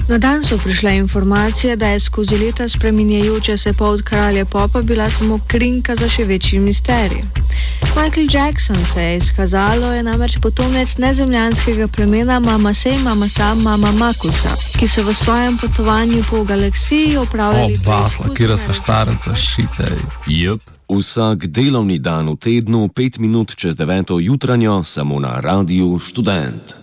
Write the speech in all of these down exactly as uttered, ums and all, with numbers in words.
Na dan so prišle informacije, da je skozi leta spreminjajoče se pot kralja popa bila samo krinka za še večji misterij. Michael Jackson, se je izkazalo, je namreč potomec nezemljanskega plemena Mama Sej, Mama Sam, Mama Makusa, ki so v svojem potovanju po galaksiji opravljali... O, basla, kjera sva štarenca, šitej. Jep, vsak delovni dan v tednu, pet minut čez deveto jutranjo, samo na Radiu Študent.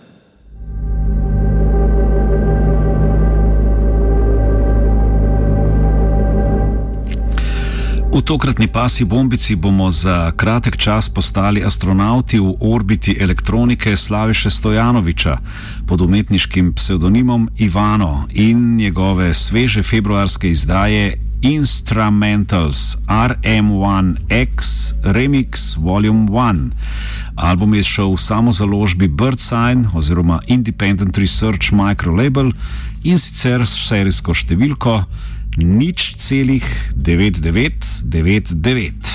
V tokratni pasji bombici bomo za kratek čas postali astronauti v orbiti elektronike Slaviše Stojanovića pod umetniškim psevdonimom Ivano in njegove sveže februarske izdaje Instrumentals R M one X Remix Volume one. Album je šel v samozaložbi Birdsign oziroma Independent Research Microlabel in sicer s serijsko številko nič celih devet devet devet devet.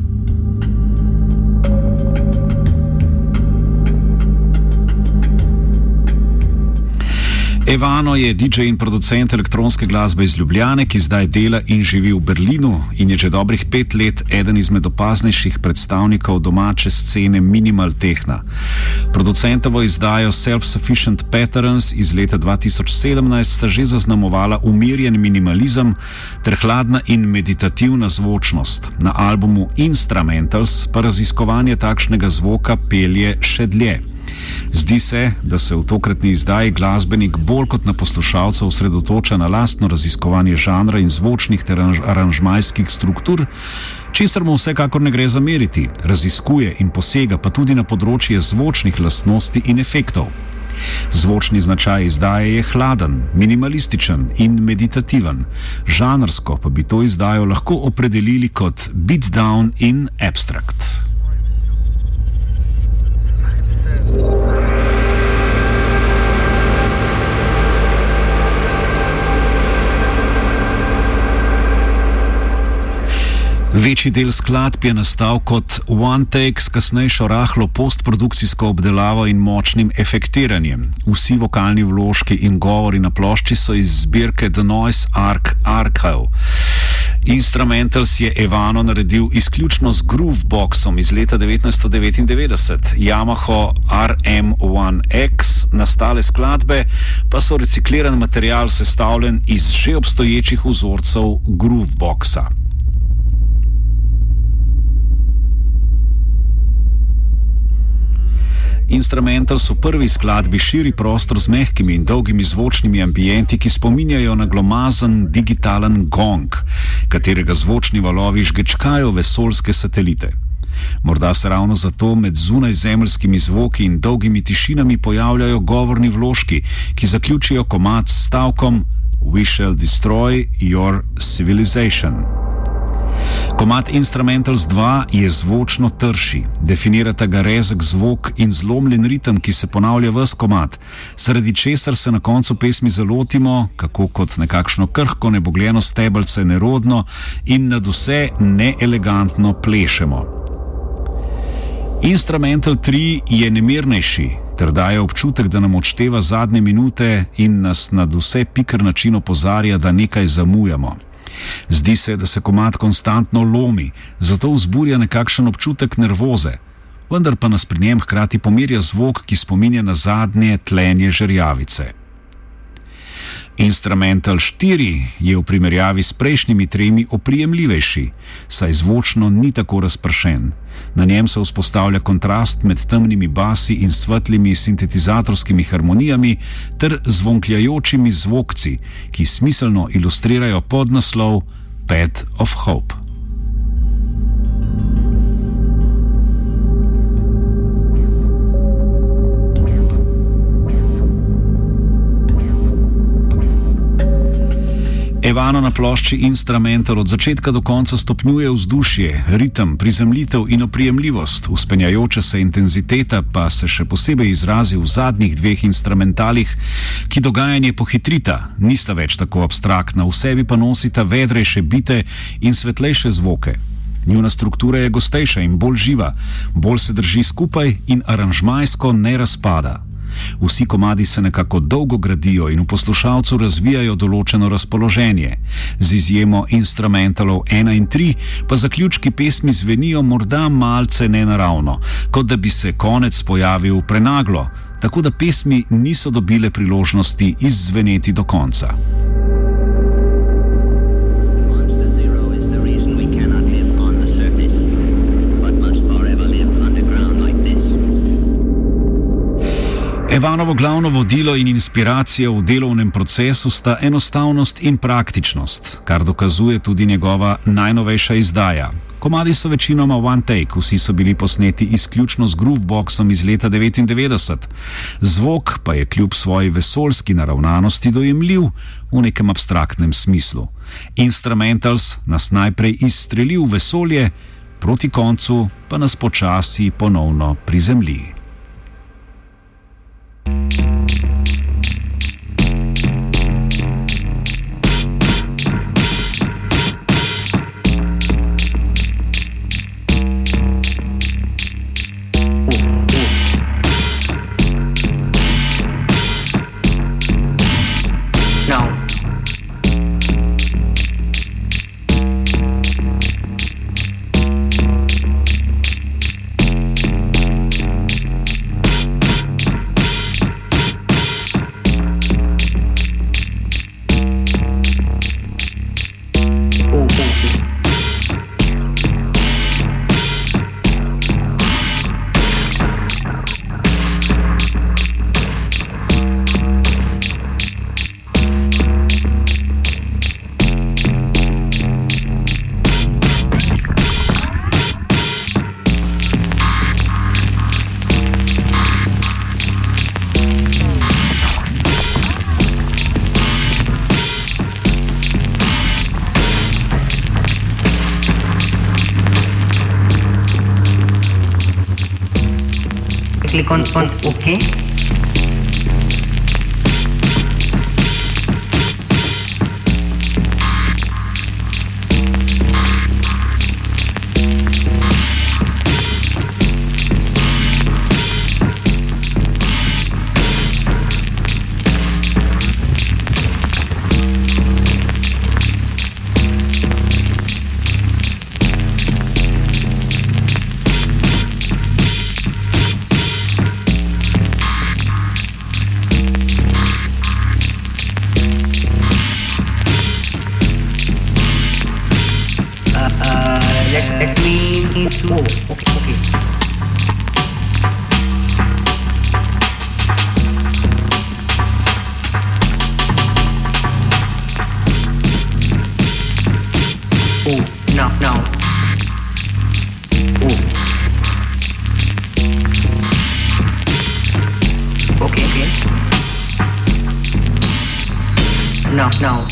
Ivano je D J in producent elektronske glasbe iz Ljubljane, ki zdaj dela in živi v Berlinu in je že dobrih pet let eden izmed opaznejših predstavnikov domače scene minimal tehna. Producentovo izdajo Self-Sufficient Patterns iz leta dva tisoč sedemnajst sta že zaznamovala umirjen minimalizem ter hladna in meditativna zvočnost. Na albumu Instrumentals pa raziskovanje takšnega zvoka pelje še dlje. Zdi se, da se v tokratni izdaji glasbenik bolj kot na poslušalca osredotoča na lastno raziskovanje žanra in zvočnih ter aranžmajskih struktur, česar mu vsekakor ne gre zameriti, raziskuje in posega pa tudi na področje zvočnih lastnosti in efektov. Zvočni značaj izdaje je hladen, minimalističen in meditativen, žanrsko pa bi to izdajo lahko opredelili kot beatdown in abstract. Večji del skladb je nastal kot one take s kasnejšo rahlo postprodukcijsko obdelavo in močnim efektiranjem. Vsi vokalni vložki in govori na plošči so iz zbirke The Noise Arc Archive. Instrumentals je Ivano naredil izključno z grooveboxom iz leta devetnajststo devetindevetdeset. Yamaha R M one X, nastale skladbe pa so recikliran material sestavljen iz že obstoječih vzorcev grooveboxa. Instrumentals v prvi skladbi širi prostor z mehkimi in dolgimi zvočnimi ambienti, ki spominjajo na glomazen digitalen gong, katerega zvočni valovi žgečkajo vesoljske satelite. Morda se ravno zato med zunajzemeljskimi zvoki in dolgimi tišinami pojavljajo govorni vložki, ki zaključijo komad s stavkom We shall destroy your civilization. Komad Instrumentals dva je zvočno trši, definirata ga rezek zvok in zlomljen ritem, ki se ponavlja ves komad, zaradi česar se na koncu pesmi zalotimo, kako kot nekakšno krhko nebogljeno stebelce nerodno in nadvse neelegantno plešemo. Instrumental tri je nemirnejši, ter daje občutek, da nam odšteva zadnje minute in nas nadvse piker način opozarja, da nekaj zamujamo. Zdi se, da se komad konstantno lomi, zato vzburja nekakšen občutek nervoze, vendar pa nas pri njem hkrati pomirja zvok, ki spominja na zadnje tlenje žerjavice. Instrumental štiri je v primerjavi s prejšnjimi tremi oprijemljivejši, saj zvočno ni tako razpršen. Na njem se vzpostavlja kontrast med temnimi basi in svetlimi sintetizatorskimi harmonijami ter zvonkljajočimi zvokci, ki smiselno ilustrirajo podnaslov Path of Hope. Ivano na plošči Instrumental od začetka do konca stopnjuje vzdušje, ritem, prizemljitev in oprijemljivost, vzpenjajoča se intenziteta pa se še posebej izrazi v zadnjih dveh instrumentalih, ki dogajanje pohitrita, nista več tako abstraktna, v sebi pa nosita vedrejše bite in svetlejše zvoke. Njuna struktura je gostejša in bolj živa, bolj se drži skupaj in aranžmajsko ne razpada. Vsi komadi se nekako dolgo gradijo in v poslušalcu razvijajo določeno razpoloženje. Z izjemo instrumentalov ena in tri pa zaključki pesmi zvenijo morda malce nenaravno, kot da bi se konec pojavil prenaglo, tako da pesmi niso dobile priložnosti izzveneti do konca. Evanovo glavno vodilo in inspiracija v delovnem procesu sta enostavnost in praktičnost, kar dokazuje tudi njegova najnovejša izdaja. Komadi so večinoma one take, vsi so bili posneti izključno z grooveboxom iz leta devetindevetdeset. Zvok pa je kljub svoji vesoljski naravnanosti dojemljiv v nekem abstraktnem smislu. Instrumentals nas najprej izstreli v vesolje, proti koncu pa nas počasi ponovno prizemlji. Click on, on OK. Let me oh, okay, okay. Oh, now, now. Oh. Okay, okay. Now, now.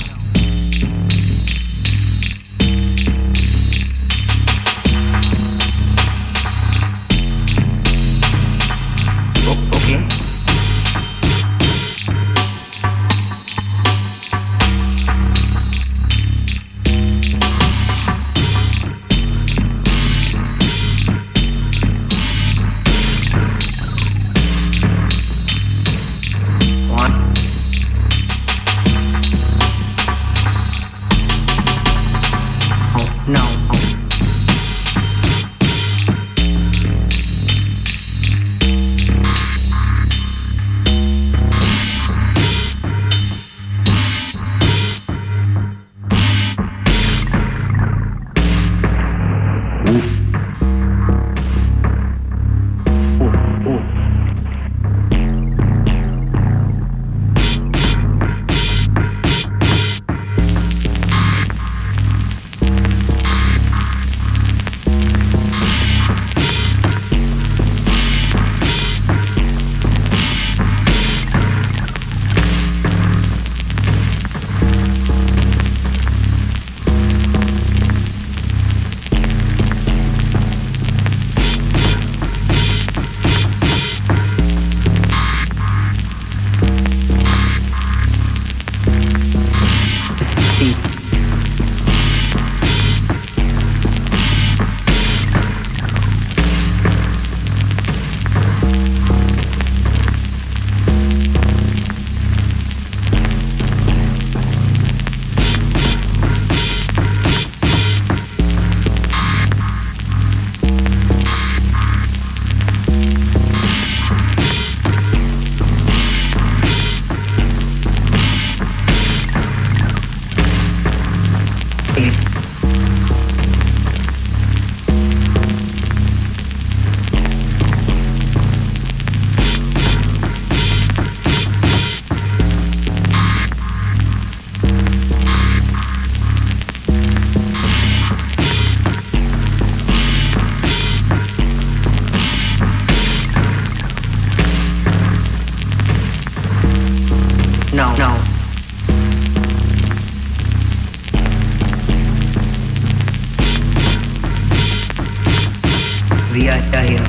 we are here.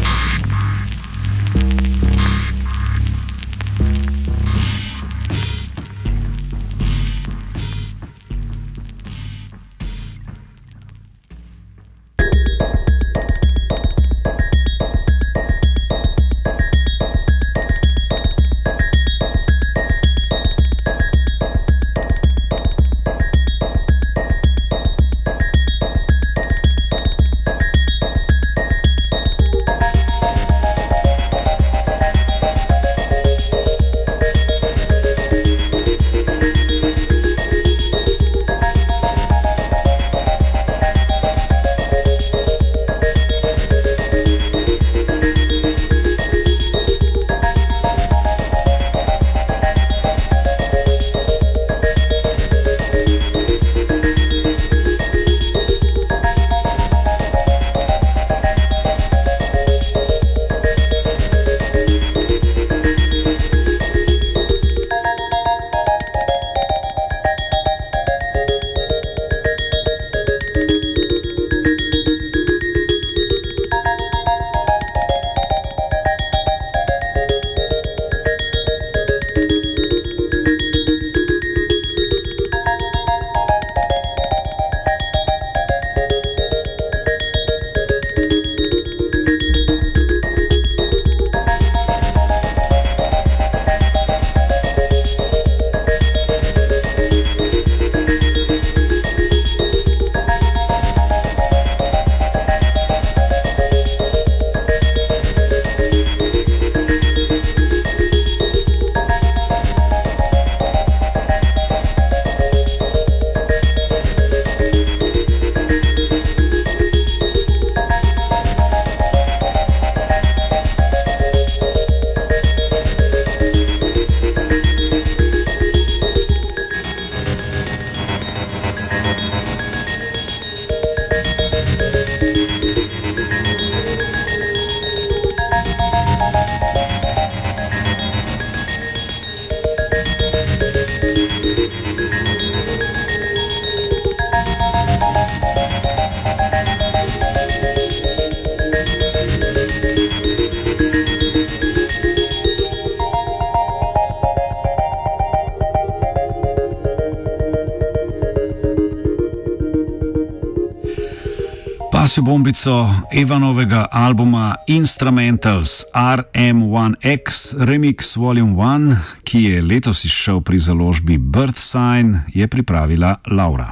Pasjo bombico Evanovega albuma Instrumentals R M one X Remix Volume one, ki je letos izšel pri založbi Birth Sign, je pripravila Laura.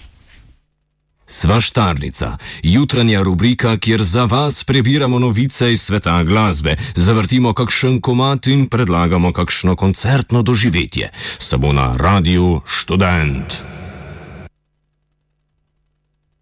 Svaštarnica, jutranja rubrika, kjer za vas prebiramo novice iz sveta glasbe, zavrtimo kakšen komad in predlagamo kakšno koncertno doživetje. Samo na Radiu Študent.